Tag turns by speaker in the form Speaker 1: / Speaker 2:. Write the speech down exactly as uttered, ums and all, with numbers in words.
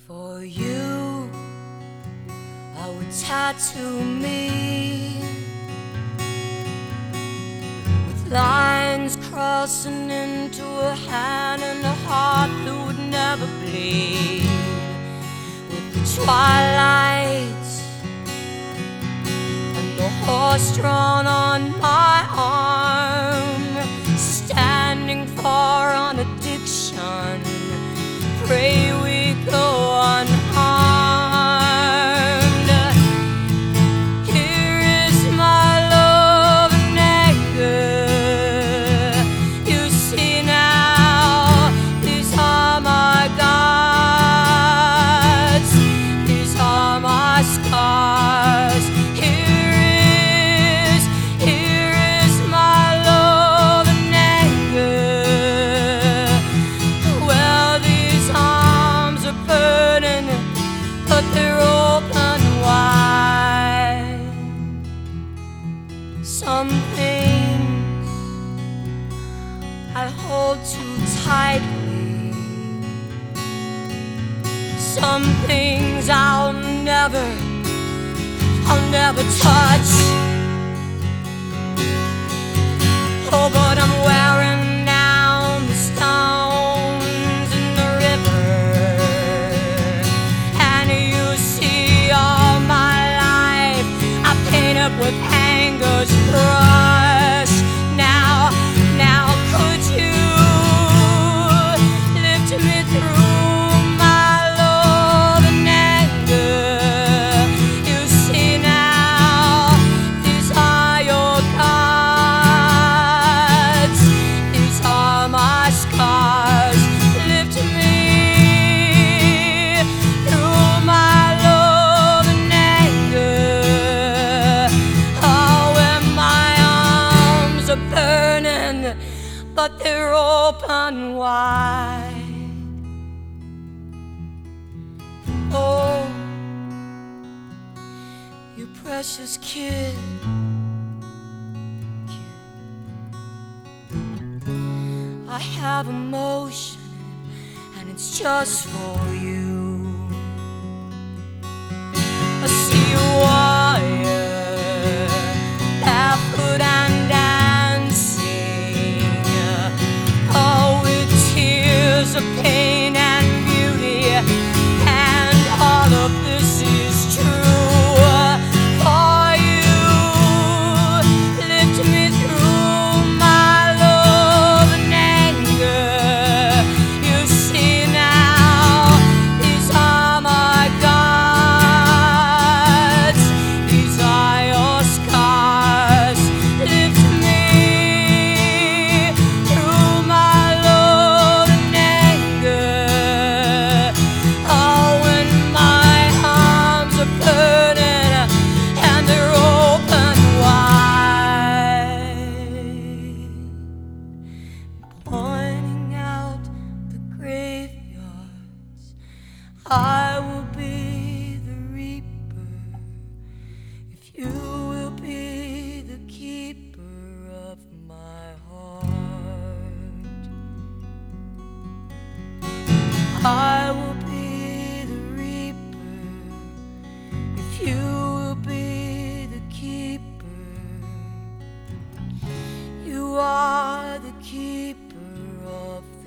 Speaker 1: For you, I would tattoo me with lines crossing into a hand and a heart that would never bleed. With the twilight and the horse drawn on my arm, standing for an addiction. Pray we go unharmed. Here is my love and anger. You see now, these are my gods, these are my scars. Here is, here is my love and anger. Well, these arms are burning, but they're open wide. Some things I hold too tightly, some things I'll never, I'll never touch. Oh, but I'm wearing down the stones in the river, and you see all my life I paint up with anger's brush. Now, now could you lift me through my love and anger? You see now, these are your gods, these are my scars. Lift me through my love and anger. Oh, when my arms are burning, but they're open wide. Oh, you precious kid, I have emotion, and it's just for you. I see you warrior, barefoot and dancing, oh, with tears of pain and beauty, and all of this is true. For you, lift me through my love and anger. You see now, these are my gods, these are your scars. Lift me through my love and anger. Oh, when my arms are burning and they're open wide, pointing out the graveyards, I will be the reaper if you will be the keeper of my heart. I will be the reaper if you will be the keeper. You are the keeper of